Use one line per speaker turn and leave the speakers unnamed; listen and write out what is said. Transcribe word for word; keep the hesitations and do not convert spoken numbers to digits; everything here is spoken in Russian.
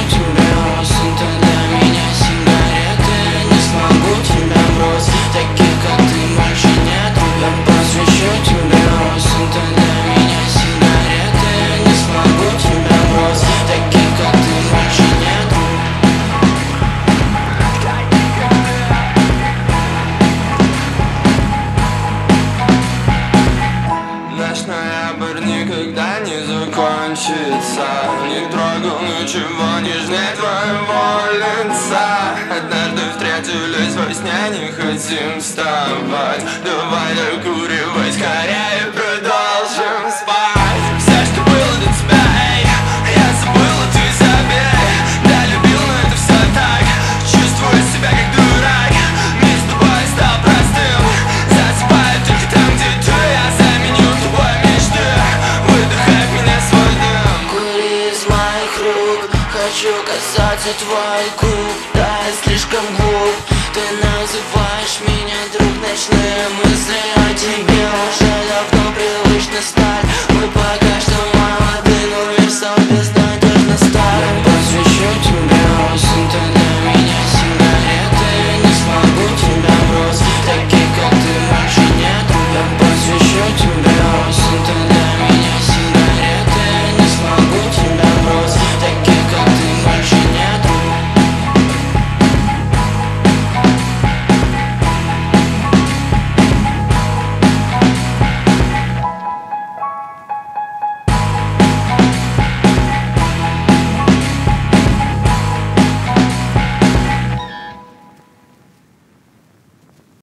тебя, сын, ты для меня сигареты. Не смогу тебя бросить, таких как ты больше нет. Я посвящу тебя, сын, ты для меня сигареты. Не смогу тебя бросить, таких как ты больше нет.
Наш ноябрь никогда не закончится. Не трогал ничего нежнее твоего лица. Однажды встретились во сне, не хотим вставать. Давай докуривай скорее, продолжим спать. Все, что было до тебя, эй, я забыла, ты забей. Да, любил, но это все так. Чувствую себя как дурак. Мир с тобой стал простым. Засыпаю только там, где ты. Я заменю тобой мечты. Выдыхай в меня свой дым.
Кури из моих рук, хочу касаться твоих губ. Да, я слишком глуп. Ты называешь меня друг, ночные мысли о тебе уже